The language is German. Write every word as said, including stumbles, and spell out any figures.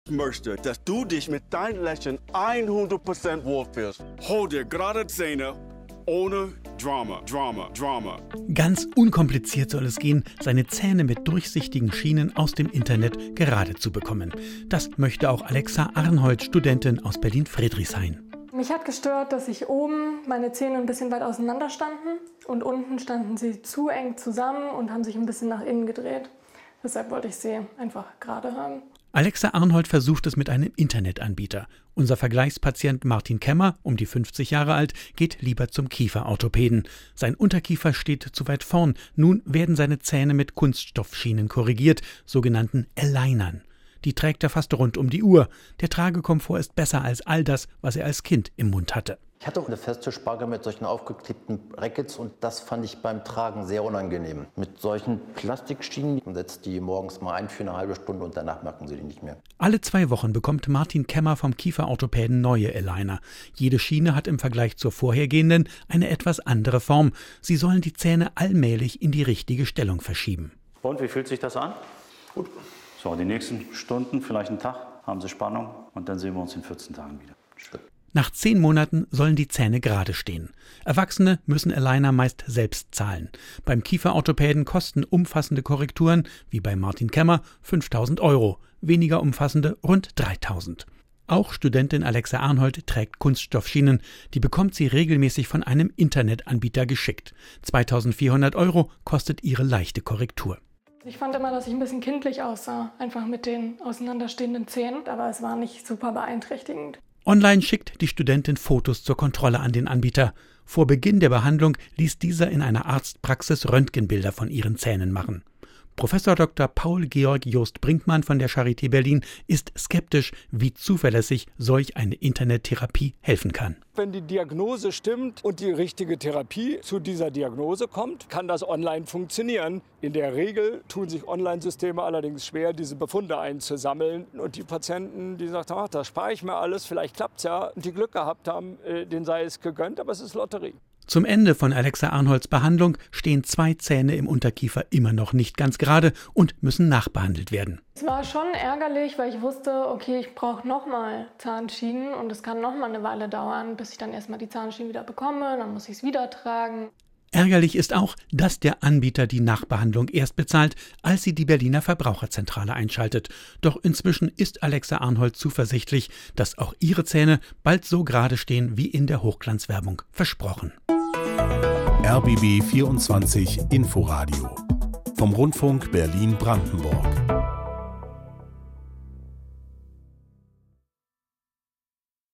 Ich möchte, dass du dich mit deinem Lächeln hundert Prozent wohlfühlst. Hol dir gerade Zähne ohne Drama, Drama, Drama. Ganz unkompliziert soll es gehen, seine Zähne mit durchsichtigen Schienen aus dem Internet gerade zu bekommen. Das möchte auch Alexa Arnhold, Studentin aus Berlin-Friedrichshain. Mich hat gestört, dass sich oben meine Zähne ein bisschen weit auseinander standen und unten standen sie zu eng zusammen und haben sich ein bisschen nach innen gedreht. Deshalb wollte ich sie einfach gerade haben. Alexa Arnhold versucht es mit einem Internetanbieter. Unser Vergleichspatient Martin Kemmer, um die fünfzig Jahre alt, geht lieber zum Kieferorthopäden. Sein Unterkiefer steht zu weit vorn. Nun werden seine Zähne mit Kunststoffschienen korrigiert, sogenannten Alignern. Die trägt er fast rund um die Uhr. Der Tragekomfort ist besser als all das, was er als Kind im Mund hatte. Ich hatte auch eine feste Spargel mit solchen aufgeklebten Brackets und das fand ich beim Tragen sehr unangenehm. Mit solchen Plastikschienen setzt die morgens mal ein für eine halbe Stunde und danach merken sie die nicht mehr. Alle zwei Wochen bekommt Martin Kemmer vom Kieferorthopäden neue Aligner. Jede Schiene hat im Vergleich zur vorhergehenden eine etwas andere Form. Sie sollen die Zähne allmählich in die richtige Stellung verschieben. Und wie fühlt sich das an? Gut. So, die nächsten Stunden, vielleicht einen Tag, haben Sie Spannung und dann sehen wir uns in vierzehn Tagen wieder. Stimmt. Nach zehn Monaten sollen die Zähne gerade stehen. Erwachsene müssen Aligner meist selbst zahlen. Beim Kieferorthopäden kosten umfassende Korrekturen, wie bei Martin Kemmer, fünftausend Euro, weniger umfassende rund dreitausend. Auch Studentin Alexa Arnhold trägt Kunststoffschienen. Die bekommt sie regelmäßig von einem Internetanbieter geschickt. zweitausendvierhundert Euro kostet ihre leichte Korrektur. Ich fand immer, dass ich ein bisschen kindlich aussah, einfach mit den auseinanderstehenden Zähnen, aber es war nicht super beeinträchtigend. Online schickt die Studentin Fotos zur Kontrolle an den Anbieter. Vor Beginn der Behandlung ließ dieser in einer Arztpraxis Röntgenbilder von ihren Zähnen machen. Professor Doktor Paul Georg Jost Brinkmann von der Charité Berlin ist skeptisch, wie zuverlässig solch eine Internettherapie helfen kann. Wenn die Diagnose stimmt und die richtige Therapie zu dieser Diagnose kommt, kann das online funktionieren. In der Regel tun sich Online-Systeme allerdings schwer, diese Befunde einzusammeln. Und die Patienten, die sagen, ach, das spare ich mir alles, vielleicht klappt es ja, und die Glück gehabt haben, denen sei es gegönnt, aber es ist Lotterie. Zum Ende von Alexa Arnholds Behandlung stehen zwei Zähne im Unterkiefer immer noch nicht ganz gerade und müssen nachbehandelt werden. Es war schon ärgerlich, weil ich wusste, okay, ich brauche nochmal Zahnschienen und es kann nochmal eine Weile dauern, bis ich dann erstmal die Zahnschienen wieder bekomme, dann muss ich es wieder tragen. Ärgerlich ist auch, dass der Anbieter die Nachbehandlung erst bezahlt, als sie die Berliner Verbraucherzentrale einschaltet. Doch inzwischen ist Alexa Arnhold zuversichtlich, dass auch ihre Zähne bald so gerade stehen wie in der Hochglanzwerbung versprochen. R B B vierundzwanzig Inforadio vom Rundfunk Berlin-Brandenburg.